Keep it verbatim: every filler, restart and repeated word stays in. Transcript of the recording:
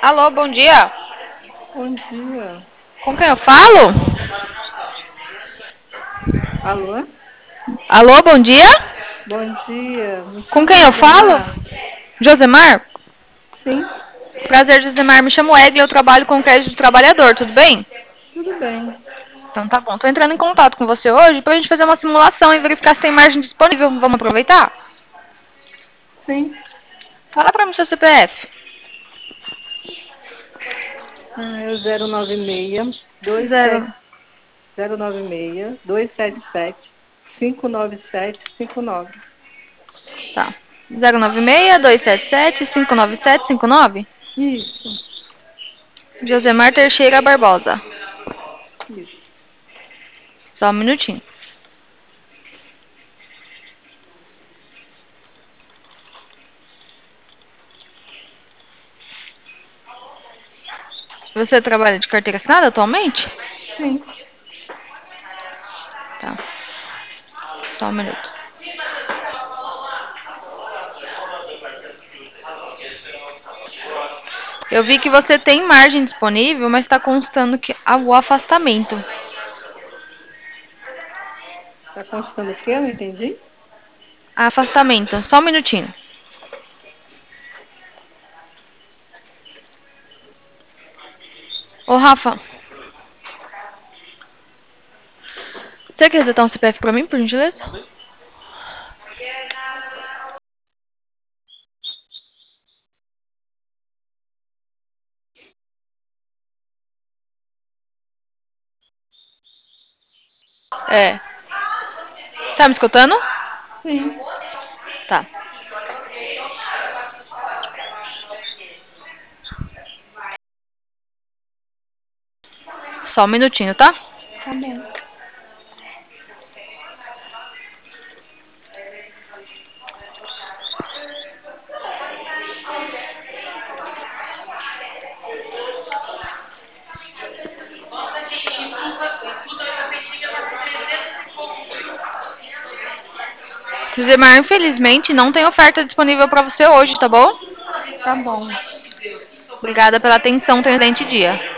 Alô, bom dia. Bom dia. Com quem eu falo? Alô? Alô, bom dia. Bom dia. Me Com chamo quem eu falo? Josemar. Josemar? Sim, Prazer, Josemar. Me chamo Egli, eu trabalho com crédito do trabalhador, tudo bem? tudo bem. Então tá bom. Tô entrando em contato com você hoje pra gente fazer uma simulação e verificar se tem margem disponível. Vamos aproveitar? Sim. Fala pra mim seu C P F. Ah, é o zero nove seis, dois Zero. sete zero nove seis, dois sete sete, cinco nove sete cinco nove. Tá. Zero nove seis, dois sete sete, cinco nove sete cinco nove. Isso, Josemar Teixeira Barbosa. isso. Só um minutinho. Você trabalha de carteira assinada atualmente? Sim, Tá. Só um minuto. Eu vi que você tem margem disponível, mas está constando que há o afastamento. tá constando o quê? Eu não entendi. Afastamento. Só um minutinho. Ô, Rafa, você quer resetar um C P F pra mim, por gentileza? É. Tá me escutando? Sim, Tá. Só um minutinho, tá? tá bom. Josemar, infelizmente, não tem oferta disponível pra você hoje, tá bom? Tá bom. Obrigada pela atenção, tenha um excelente dia.